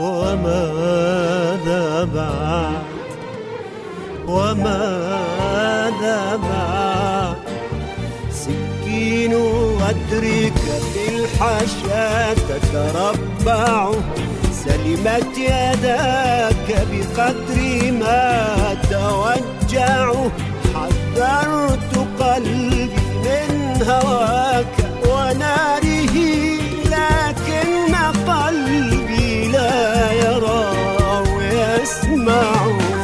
وماذا بعد؟ وماذا بعد؟ سكين غدرك في الحشا تتربع، سلمت يداك بقدر ما توجع. حذرت قلبي من هواك وناره، لكن قلبي لا يرى ويسمع.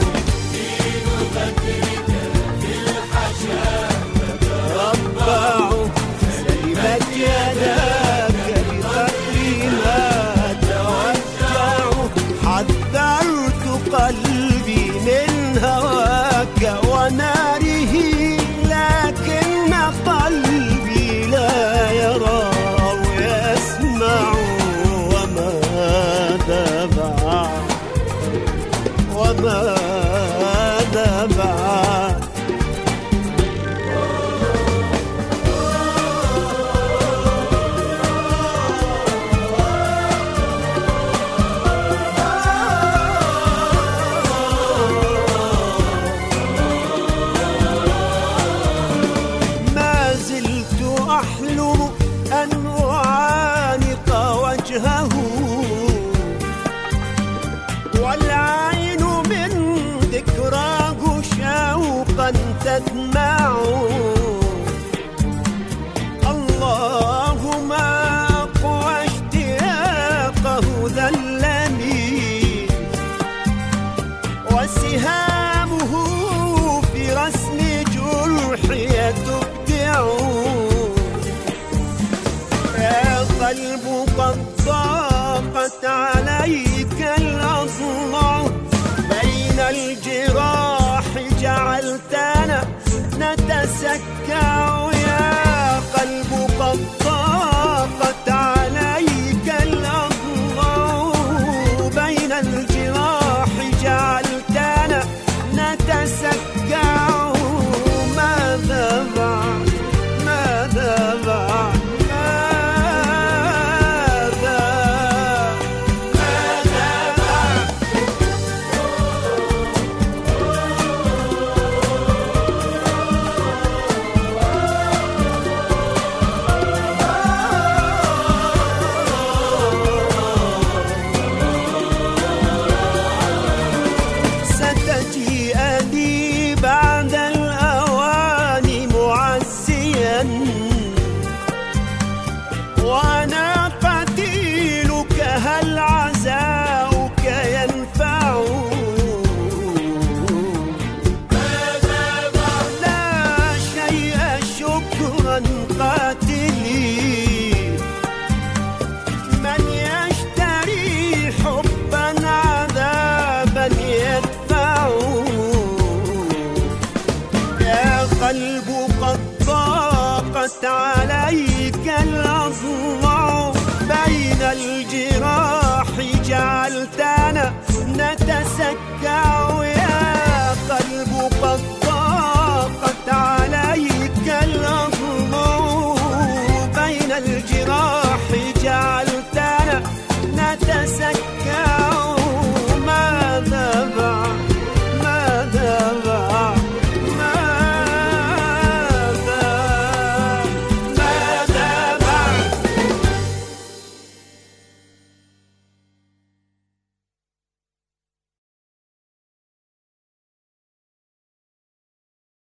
تتربع، سلمت يداك بقدر ما توجع. حذرت قلبي من هواك وناره، لكن قلبي لا يرى ويسمع. وماذا بعد؟ وماذا بعد؟ أحلم أن أعانق وجهه، والعين من ذكراه شوقا تدمع. اللهم أقوى اشتياقه ذلني، وسهامه في رسم جرحي تبدع. قلب قد ضاقت عليك الأضلاع، بين الجراح جعلتنا نتسكع. يا قلب قد ضاقت عليك الأضلاع، بين الجراح جعلتنا نتسكع. ماذا بعد؟ ماذا بعد؟ بعد الأوان معزيا، وأنا قتيلك هل عزاؤك ينفع؟ لا شيء شكرا قاتلي، من يشتري حبا عذابا يدفع. قلب قد ضاقت عليك الأضلاع، بين الجراح جعلتنا نتسكع. يا قلب قد ضاقت عليك